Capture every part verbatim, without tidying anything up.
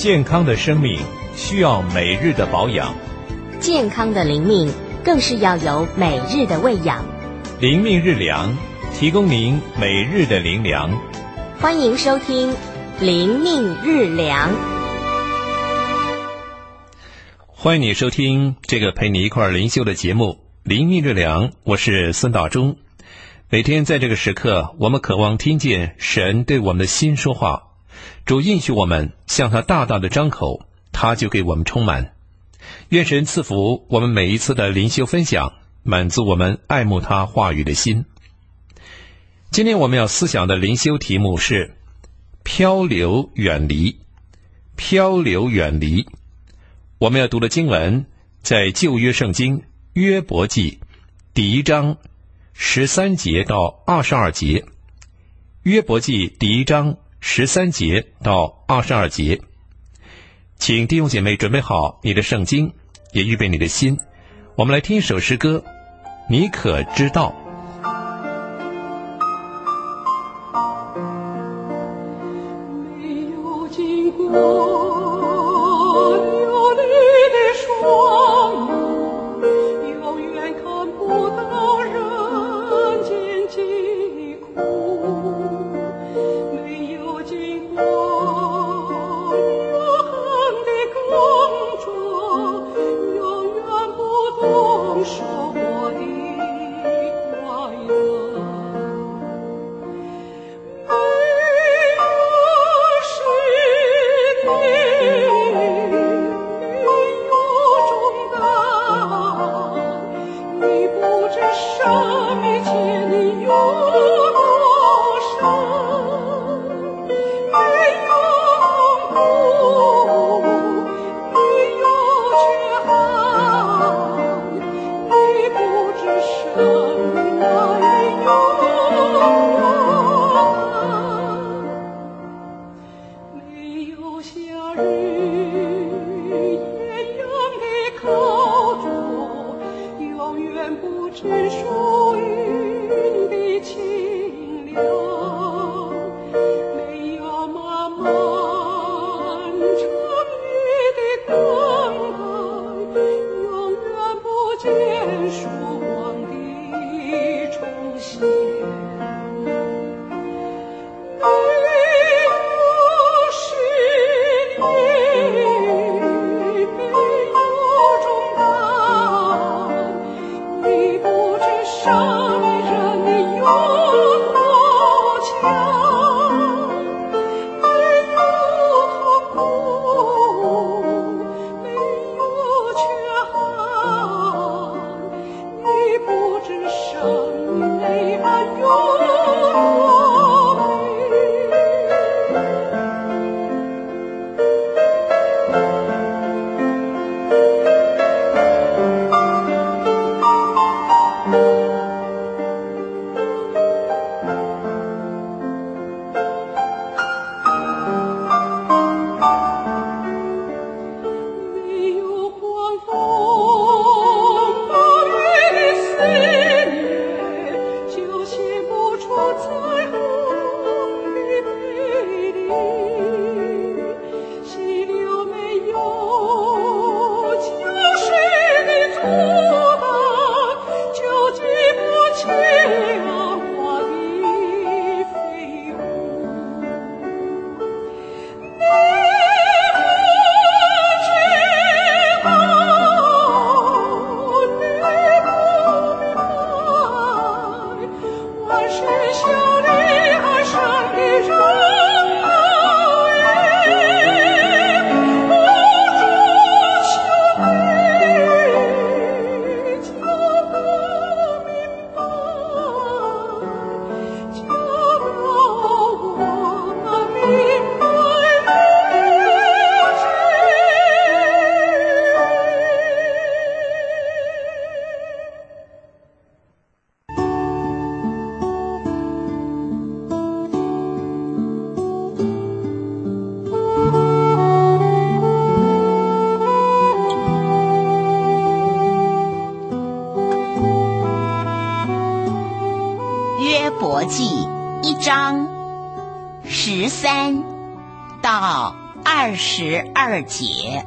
健康的生命需要每日的保养， 健康的灵命更是要有每日的喂养。 灵命日粮，提供您每日的灵粮。 欢迎收听灵命日粮。 欢迎你收听这个陪你一块灵修的节目《灵命日粮》，我是孙道忠。每天在这个时刻，我们渴望听见神对我们的心说话。主应许我们向他大大的张口，他就给我们充满。愿神赐福我们每一次的灵修分享，满足我们爱慕他话语的心。今天我们要思想的灵修题目是漂流远离。漂流远离。我们要读的经文在旧约圣经约伯记第一章十三节到二十二节。约伯记第一章十三节到二十二节。请弟兄姐妹准备好你的圣经，也预备你的心。我们来听一首诗歌，你可知道。 没有经过伯记一章十三到二十二节。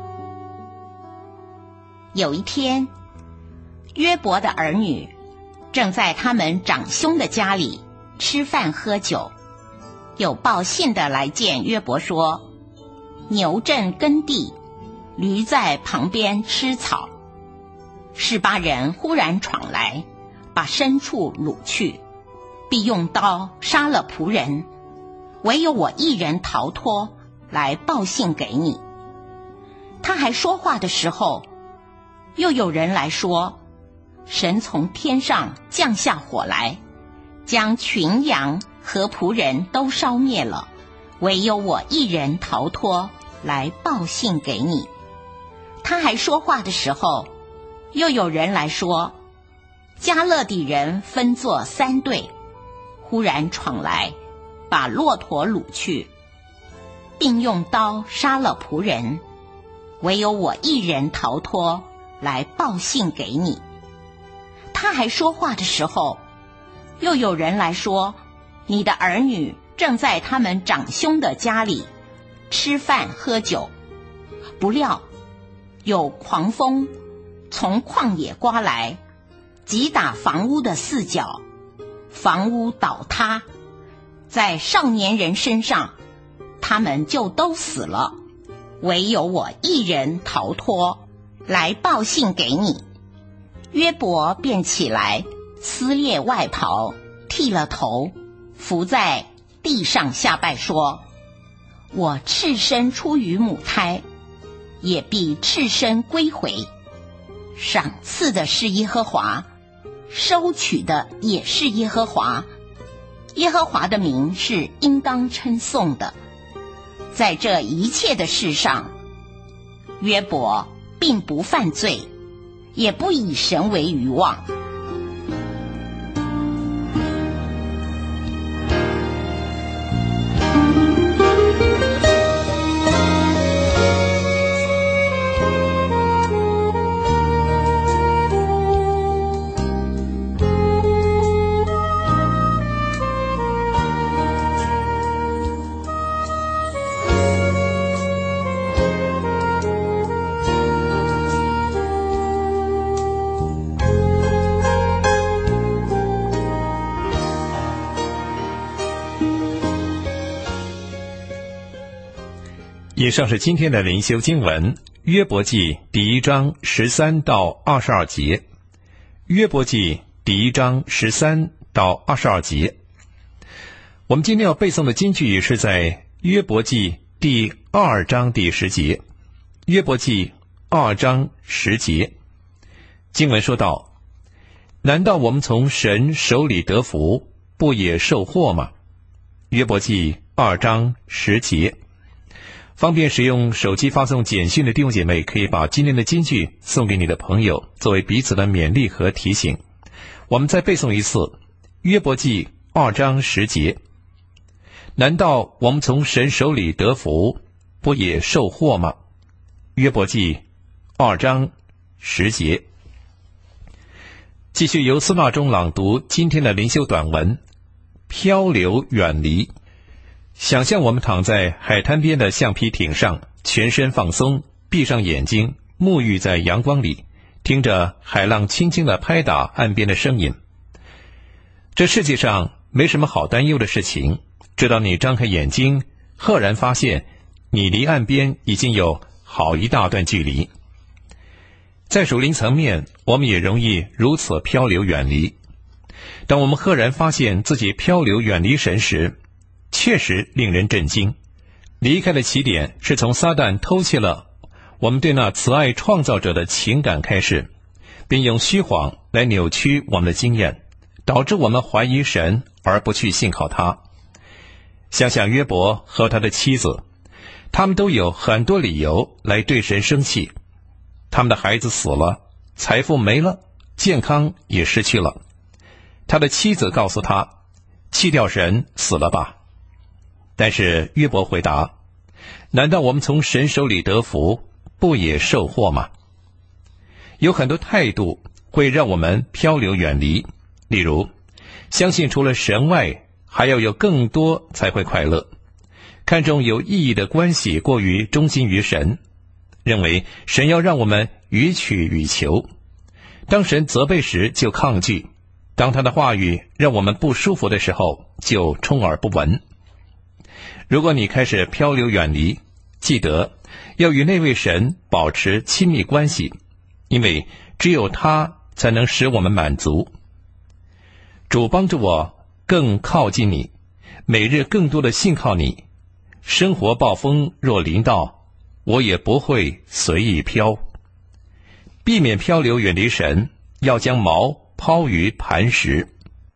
有一天，约伯的儿女正在他们长兄的家里吃饭喝酒，有报信的来见约伯说，牛正耕地，驴在旁边吃草。示巴人忽然闯来，把牲畜掳去，必用刀杀了仆人，唯有我一人逃脱，来报信给你。他还说话的时候，又有人来说，神从天上降下火来，将群羊和仆人都烧灭了，唯有我一人逃脱，来报信给你。他还说话的时候，又有人来说，迦勒底人分作三队，忽然闯来，把骆驼掳去，并用刀杀了仆人，唯有我一人逃脱，来报信给你。他还说话的时候，又有人来说，你的儿女正在他们长兄的家里吃饭喝酒，不料有狂风从旷野刮来，击打房屋的四角，房屋倒塌，在少年人身上，他们就都死了，唯有我一人逃脱，来报信给你。约伯便起来，撕裂外袍，剃了头，伏在地上下拜说，我赤身出于母胎，也必赤身归回。赏赐的是耶和华，收取的也是耶和华，耶和华的名是应当称颂的。在这一切的事上，约伯并不犯罪，也不以神为愚妄。 以上是今天的灵修经文，约伯记第一章十三到二十二节。约伯记第一章十三到二十二节。我们今天要背诵的金句是在约伯记第二章第十节。约伯记二章十节，经文说道：难道我们从神手里得福，不也受祸吗？约伯记二章十节。方便使用手机发送简讯的弟兄姐妹，可以把今天的金句送给你的朋友，作为彼此的勉励和提醒。我们再背诵一次约伯记二章十节。难道我们从神手里得福，不也受祸吗？约伯记二章十节。继续由司马中朗读今天的灵修短文，漂流远离。想象我们躺在海滩边的橡皮艇上，全身放松，闭上眼睛，沐浴在阳光里，听着海浪轻轻地拍打岸边的声音。这世界上没什么好担忧的事情，直到你张开眼睛，赫然发现你离岸边已经有好一大段距离。在属灵层面，我们也容易如此漂流远离。当我们赫然发现自己漂流远离神时，确实令人震惊。离开的起点是从撒旦偷窃了我们对那慈爱创造者的情感开始，并用虚谎来扭曲我们的经验，导致我们怀疑神而不去信靠他。想想约伯和他的妻子，他们都有很多理由来对神生气。他们的孩子死了，财富没了，健康也失去了。他的妻子告诉他，弃掉神，死了吧。但是约伯回答，难道我们从神手里得福，不也受祸吗？有很多态度会让我们漂流远离，例如相信除了神外还要有更多才会快乐， 看重有意义的关系过于忠心于神，认为神要让我们予取予求。当神责备时就抗拒，当他的话语让我们不舒服的时候就充耳不闻。如果你开始漂流远离，记得要与那位神保持亲密关系，因为只有他才能使我们满足。主帮助我更靠近你，每日更多的信靠你。生活暴风若临到，我也不会随意飘。避免漂流远离神，要将锚抛于磐石。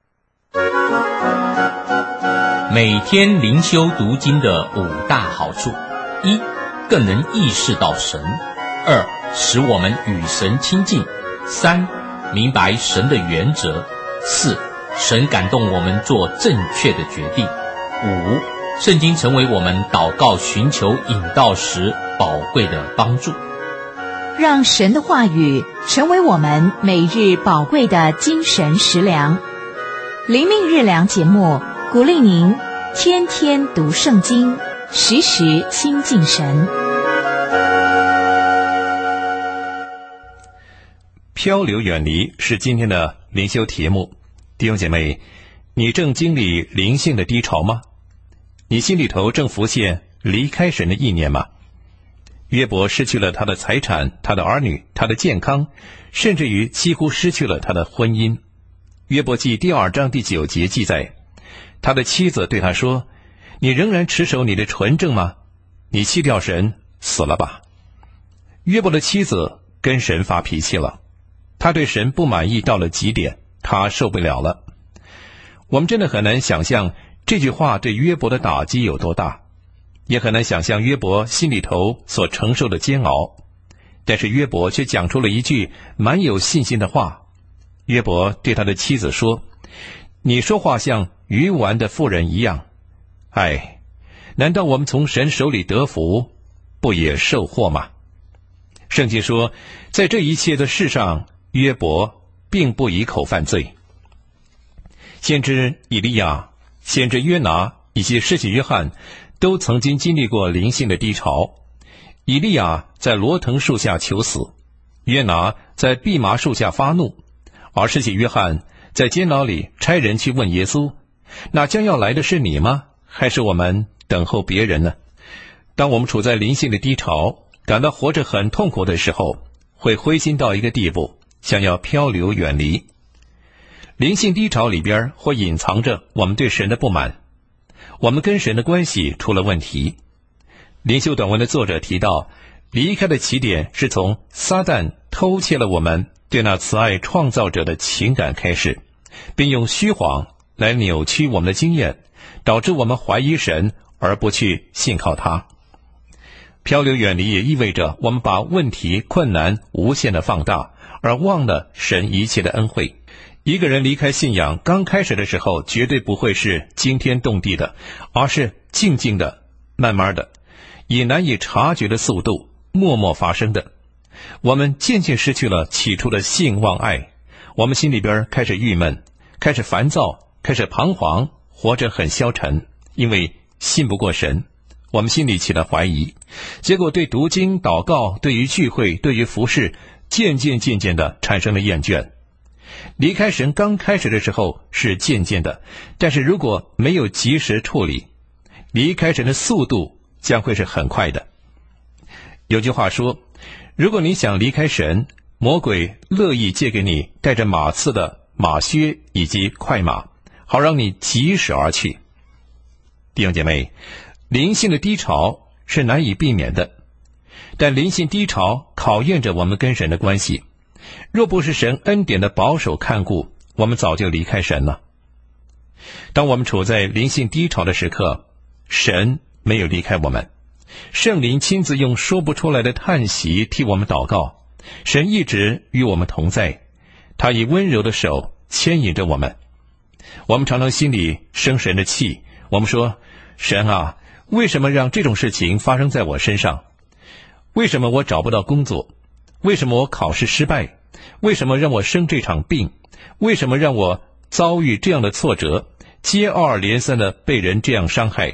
每天灵修读经的五大好处：一、更能意识到神；二、使我们与神亲近；三、明白神的原则；四、神感动我们做正确的决定；五、圣经成为我们祷告寻求引导时宝贵的帮助。 让神的话语成为我们每日宝贵的精神食粮。灵命日粮节目鼓励您天天读圣经，时时亲近神。 漂流远离是今天的灵修题目。弟兄姐妹，你正经历灵性的低潮吗？你心里头正浮现离开神的意念吗？约伯失去了他的财产，他的儿女，他的健康，甚至于几乎失去了他的婚姻。约伯记第二章第九节记载，他的妻子对他说，你仍然持守你的纯正吗？你弃掉神，死了吧。约伯的妻子跟神发脾气了，他对神不满意到了极点，他受不了了。我们真的很难想象这句话对约伯的打击有多大，也很难想象约伯心里头所承受的煎熬。但是约伯却讲出了一句蛮有信心的话。约伯对他的妻子说，你说话像愚顽的妇人一样。哎，难道我们从神手里得福，不也受祸吗？圣经说，在这一切的事上，约伯并不以口犯罪。先知以利亚、先知约拿以及施洗约翰都曾经经历过灵性的低潮。以利亚在罗藤树下求死，约拿在蓖麻树下发怒，而施洗约翰在监牢里差人去问耶稣，那将要来的是你吗？还是我们等候别人呢？当我们处在灵性的低潮，感到活着很痛苦的时候，会灰心到一个地步，想要漂流远离。灵性低潮里边会隐藏着我们对神的不满，我们跟神的关系出了问题。灵修短文的作者提到，离开的起点是从撒旦偷窃了我们对那慈爱创造者的情感开始，并用虚谎来扭曲我们的经验，导致我们怀疑神而不去信靠他。漂流远离也意味着我们把问题困难无限的放大，而忘了神一切的恩惠。一个人离开信仰刚开始的时候，绝对不会是惊天动地的，而是静静的、慢慢的，以难以察觉的速度默默发生的。我们渐渐失去了起初的信望爱，我们心里边开始郁闷，开始烦躁，开始彷徨，活着很消沉，因为信不过神，我们心里起了怀疑，结果对读经、祷告、对于聚会、对于服事，渐渐渐渐的产生了厌倦。离开神刚开始的时候是渐渐的，但是如果没有及时处理，离开神的速度将会是很快的。有句话说，如果你想离开神，魔鬼乐意借给你带着马刺的马靴以及快马，好让你疾驶而去。弟兄姐妹，灵性的低潮是难以避免的，但灵性低潮考验着我们跟神的关系。若不是神恩典的保守看顾，我们早就离开神了。当我们处在灵性低潮的时刻，神没有离开我们，圣灵亲自用说不出来的叹息替我们祷告，神一直与我们同在，他以温柔的手牵引着我们。我们常常心里生神的气，我们说，神啊，为什么让这种事情发生在我身上？为什么我找不到工作？为什么我考试失败？为什么让我生这场病？为什么让我遭遇这样的挫折，接二连三的被人这样伤害？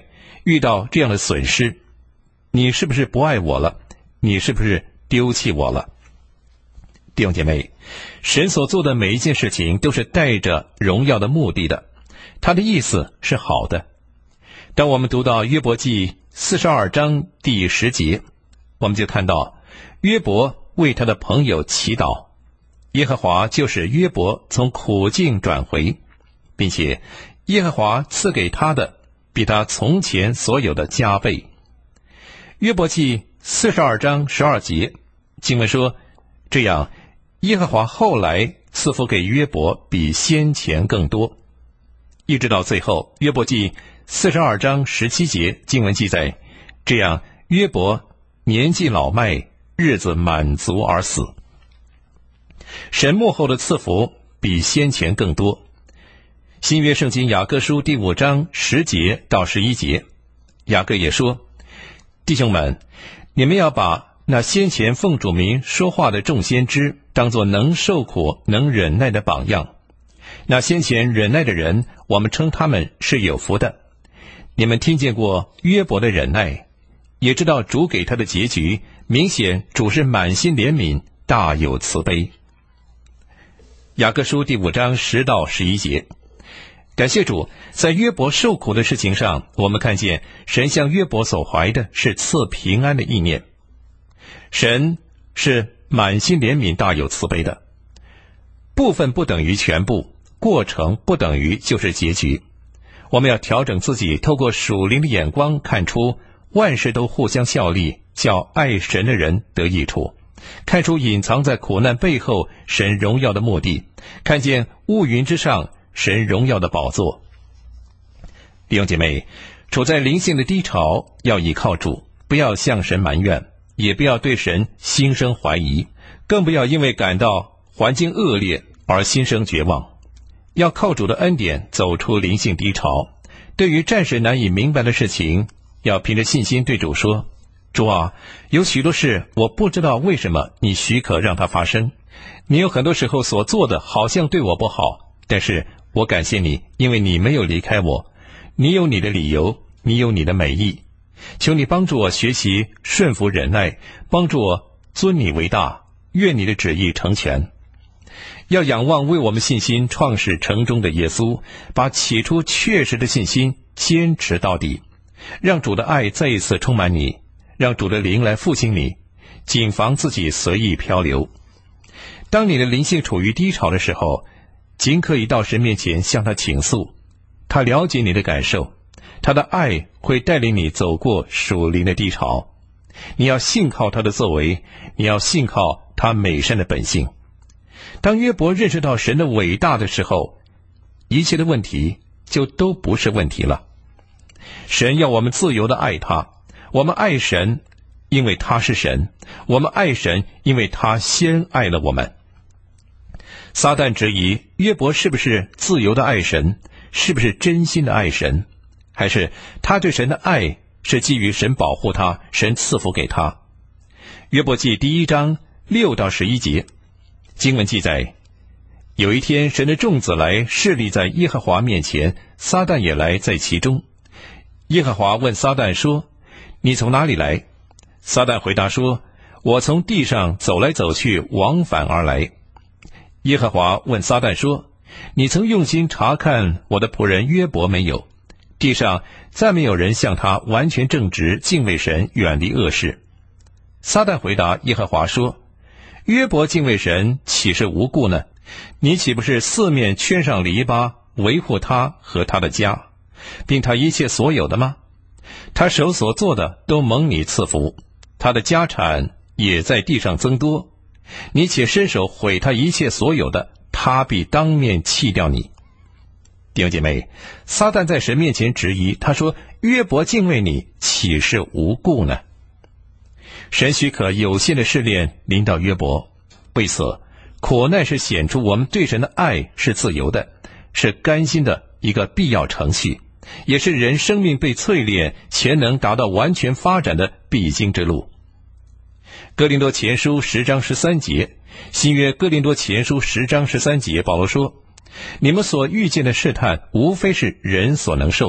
遇到这样的损失，你是不是不爱我了？你是不是丢弃我了？弟兄姐妹，神所做的每一件事情都是带着荣耀的目的的，他的意思是好的。当我们读到约伯记四十二章第十节，我们就看到约伯为他的朋友祈祷，耶和华就使约伯从苦境转回，并且耶和华赐给他的比他从前所有的加倍。约伯记四十二章十二节，经文说，这样耶和华后来赐福给约伯比先前更多。一直到最后，约伯记四十二章十七节，经文记载，这样约伯年纪老迈，日子满足而死。神幕后的赐福比先前更多。新约圣经雅各书第五章十节到十一节，雅各也说，弟兄们，你们要把那先前奉主名说话的众先知当作能受苦能忍耐的榜样。那先前忍耐的人，我们称他们是有福的。你们听见过约伯的忍耐，也知道主给他的结局，明显主是满心怜悯，大有慈悲。雅各书第五章十到十一节，感谢主，在约伯受苦的事情上，我们看见神向约伯所怀的是赐平安的意念。神是满心怜悯，大有慈悲的。部分不等于全部，过程不等于就是结局。我们要调整自己，透过属灵的眼光，看出万事都互相效力，叫爱神的人得益处，看出隐藏在苦难背后神荣耀的目的，看见乌云之上神荣耀的宝座。弟兄姐妹，处在灵性的低潮，要倚靠主，不要向神埋怨，也不要对神心生怀疑，更不要因为感到环境恶劣而心生绝望。要靠主的恩典走出灵性低潮。对于暂时难以明白的事情，要凭着信心对主说，主啊，有许多事我不知道为什么你许可让它发生，你有很多时候所做的好像对我不好，但是我感谢你，因为你没有离开我，你有你的理由，你有你的美意。求你帮助我学习顺服忍耐，帮助我尊你为大，愿你的旨意成全。要仰望为我们信心创始成终的耶稣，把起初确实的信心坚持到底，让主的爱再一次充满你，让主的灵来复兴你，谨防自己随意漂流。当你的灵性处于低潮的时候，尽可以到神面前向他倾诉，他了解你的感受，他的爱会带领你走过属灵的低潮。你要信靠他的作为，你要信靠他美善的本性。当约伯认识到神的伟大的时候，一切的问题就都不是问题了。神要我们自由地爱他，我们爱神，因为他是神，我们爱神，因为他先爱了我们。撒旦质疑约伯是不是自由地爱神，是不是真心的爱神，还是他对神的爱是基于神保护他，神赐福给他。约伯记第一章六到十一节，经文记载，有一天神的众子来侍立在耶和华面前，撒旦也来在其中。耶和华问撒旦说，你从哪里来？撒旦回答说，我从地上走来走去，往返而来。耶和华问撒旦说，你曾用心查看我的仆人约伯没有？地上再没有人像他完全正直，敬畏神，远离恶事。撒旦回答耶和华说，约伯敬畏神，岂是无故呢？你岂不是四面圈上篱笆，维护他和他的家，并他一切所有的吗？他手所做的都蒙你赐福，他的家产也在地上增多。你且伸手毁他一切所有的，他必当面弃掉你。弟兄姐妹，撒旦在神面前质疑，他说，约伯敬畏你，岂是无故呢？神许可有限的试炼临到约伯，为此苦难是显出我们对神的爱是自由的，是甘心的一个必要程序，也是人生命被淬炼潜能达到完全发展的必经之路。哥林多前书十章十三节，新约哥林多前书十章十三节，保罗说，你们所遇见的试探无非是人所能受的，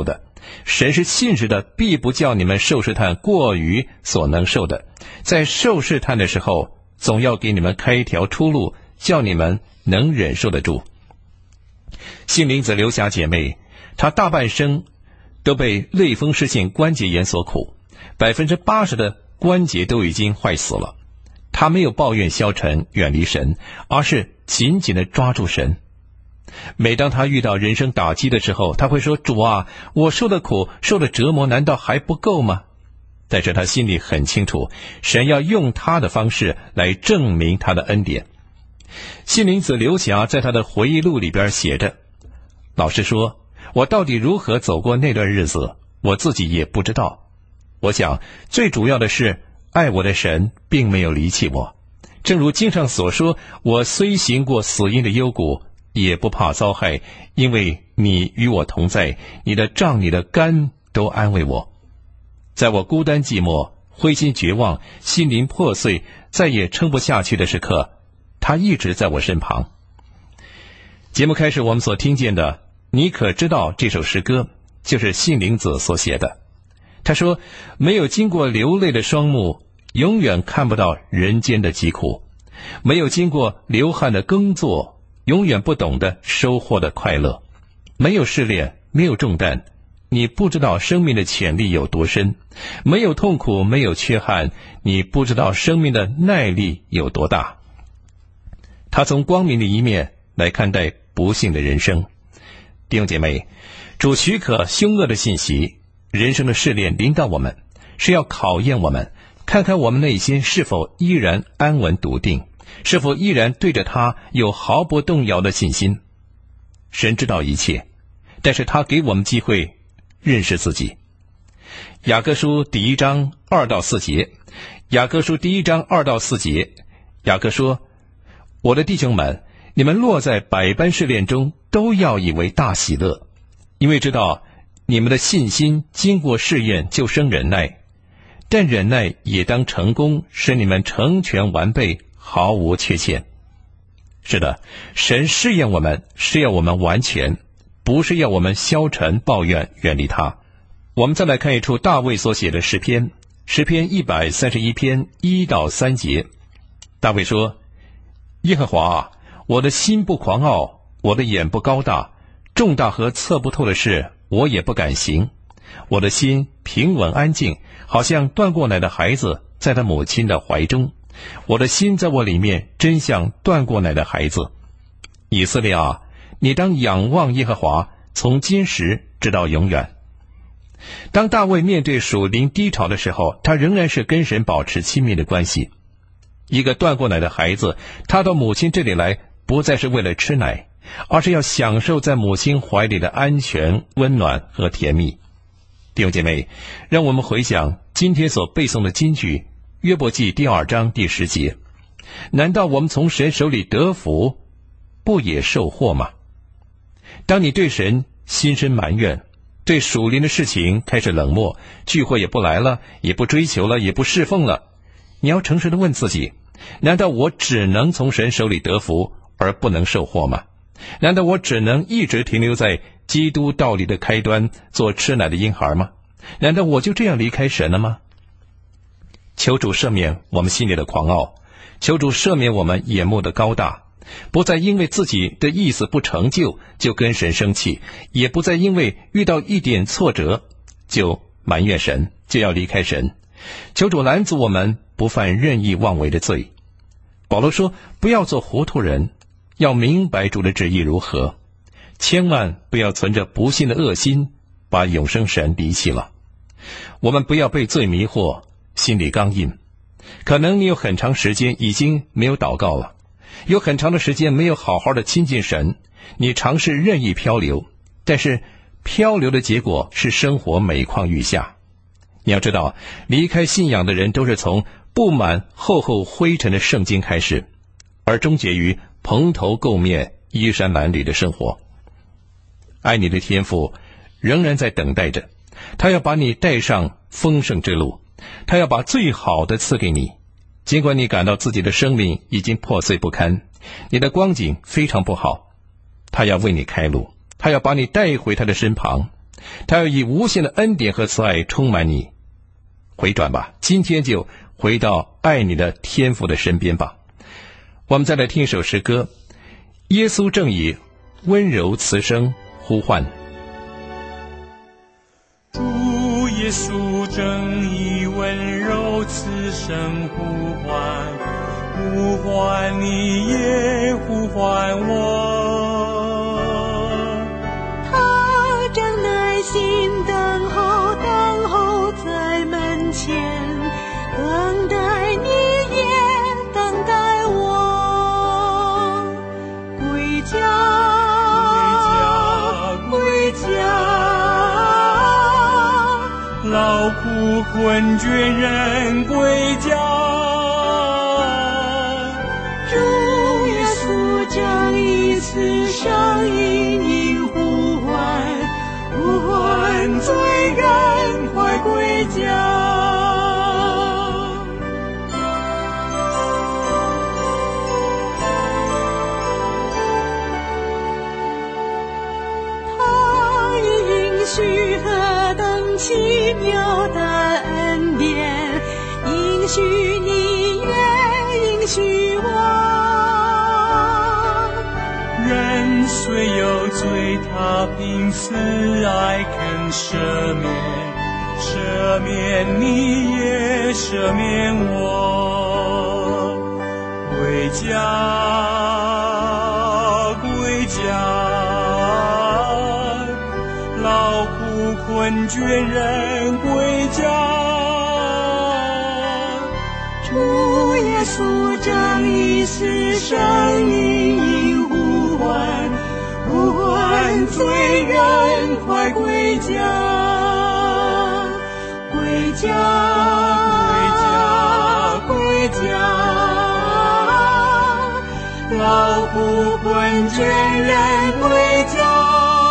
神是信实的，必不叫你们受试探过于所能受的，在受试探的时候，总要给你们开一条出路，叫你们能忍受得住。信灵子刘霞姐妹，她大半生都被类风湿性关节炎所苦，百分之八十的关节都已经坏死了。她没有抱怨消沉远离神，而是紧紧地抓住神。每当她遇到人生打击的时候，她会说，主啊，我受的苦受的折磨难道还不够吗？但是她心里很清楚，神要用她的方式来证明他的恩典。信灵子刘霞在他的回忆录里边写着，老实说，我到底如何走过那段日子，我自己也不知道。我想最主要的是，爱我的神并没有离弃我。正如经上所说，我虽行过死荫的幽谷，也不怕遭害，因为你与我同在，你的杖你的竿都安慰我。在我孤单寂寞、灰心绝望、心灵破碎、再也撑不下去的时刻，他一直在我身旁。节目开始，我们所听见的你可知道这首诗歌就是信灵子所写的。他说，没有经过流泪的双目，永远看不到人间的疾苦；没有经过流汗的耕作，永远不懂得收获的快乐；没有试炼，没有重担，你不知道生命的潜力有多深；没有痛苦，没有缺憾，你不知道生命的耐力有多大。他从光明的一面来看待不幸的人生。弟兄姐妹，主许可凶恶的信息，人生的试炼临到我们，是要考验我们，看看我们内心是否依然安稳笃定，是否依然对着他有毫不动摇的信心。神知道一切，但是他给我们机会认识自己。雅各书第一章二到四节，雅各书第一章二到四节，雅各说，我的弟兄们，你们落在百般试炼中，都要以为大喜乐，因为知道你们的信心经过试验，就生忍耐，但忍耐也当成功，使你们成全完备，毫无缺陷。是的，神试验我们是要我们完全，不是要我们消沉抱怨远离他。我们再来看一处大卫所写的诗篇，诗篇一百三十一篇一到三节。大卫说，耶和华啊，我的心不狂傲，我的眼不高大，重大和测不透的事我也不敢行。我的心平稳安静，好像断过奶的孩子在他母亲的怀中。我的心在我里面，真像断过奶的孩子。以色列啊，你当仰望耶和华，从今时直到永远。当大卫面对属灵低潮的时候，他仍然是跟神保持亲密的关系。一个断过奶的孩子，他到母亲这里来，不再是为了吃奶，而是要享受在母亲怀里的安全、温暖和甜蜜。弟兄姐妹，让我们回想今天所背诵的金句，约伯记第二章第十节，难道我们从神手里得福，不也受祸吗？当你对神心生埋怨，对属灵的事情开始冷漠，聚会也不来了，也不追求了，也不侍奉了，你要诚实地问自己，难道我只能从神手里得福，而不能受祸吗？难道我只能一直停留在基督道理的开端，做吃奶的婴孩吗？难道我就这样离开神了吗？求主赦免我们心里的狂傲，求主赦免我们眼目的高大，不再因为自己的意思不成就就跟神生气，也不再因为遇到一点挫折就埋怨神，就要离开神。求主拦阻我们不犯任意妄为的罪。保罗说，不要做糊涂人，要明白主的旨意如何，千万不要存着不信的恶心，把永生神离弃了。我们不要被罪迷惑，心里刚硬。可能你有很长时间已经没有祷告了，有很长的时间没有好好的亲近神，你尝试任意漂流，但是漂流的结果是生活每况愈下。你要知道，离开信仰的人都是从布满厚厚灰尘的圣经开始，而终结于蓬头垢面、衣衫褴褛的生活。爱你的天父仍然在等待着，他要把你带上丰盛之路，他要把最好的赐给你。尽管你感到自己的生命已经破碎不堪，你的光景非常不好，他要为你开路，他要把你带回他的身旁， 他要以无限的恩典和慈爱充满你。回转吧，今天就回到爱你的天父的身边吧。我们再来听一首诗歌，耶稣正以温柔慈声呼唤。 主耶稣正以温柔慈声呼唤，呼唤你也呼唤我。 他正耐心等候，等候在门前，等待你也等待我。归家，归家， 劳苦困倦人归家。 主耶稣正以此声音音呼唤，呼唤罪人快归家。他已应许何等奇妙的恩典，应许你也应许我。 人虽有罪，他凭慈爱肯赦免，赦免你也赦免我。归家，归家，劳苦困倦人归家。 主耶稣正以此声音音呼唤，呼唤罪人快归家。归家，归家，归家，劳苦困倦人归家。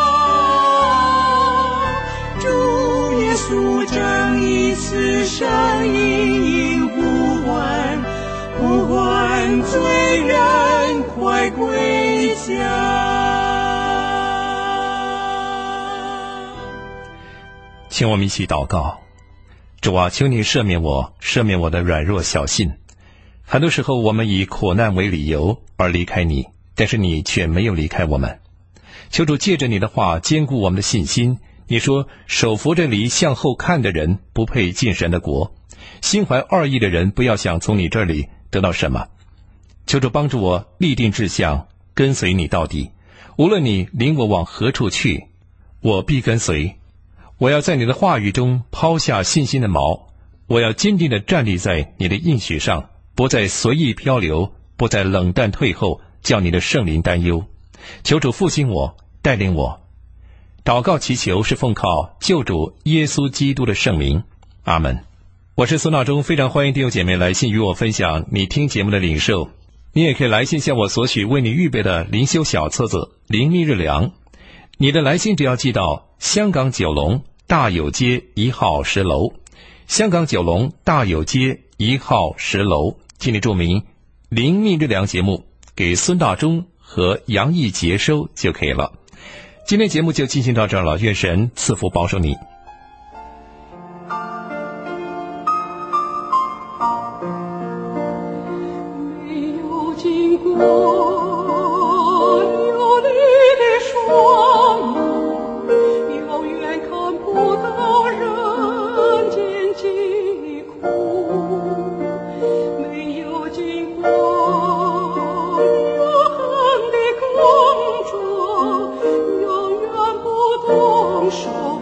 主耶稣正以此声音音呼唤，呼唤罪人快归家。 请我们一起祷告。主啊，求你赦免我，赦免我的软弱小信。很多时候我们以苦难为理由而离开你，但是你却没有离开我们。求主借着你的话坚固我们的信心。你说，手扶着犁向后看的人不配进神的国，心怀二意的人不要想从你这里得到什么。求主帮助我立定志向，跟随你到底。无论你领我往何处去，我必跟随。我要在你的话语中抛下信心的锚，我要坚定地站立在你的应许上，不再随意漂流，不再冷淡退后，叫你的圣灵担忧。求主复兴我，带领我。祷告祈求是奉靠救主耶稣基督的圣名，阿们。我是孙闹中，非常欢迎弟兄姐妹来信与我分享你听节目的领受。你也可以来信向我索取为你预备的灵修小册子《灵命日粮》。你的来信只要寄到香港九龙大有街一号十楼，香港九龙大有街一号十楼，请你注明灵命日粮节目，给孙大中和杨毅接收就可以了。今天节目就进行到这儿了，愿神赐福保守你。 没有经过流离的双目，遥远看不到人间疾苦。没有经过永恒的工作，永远不动手。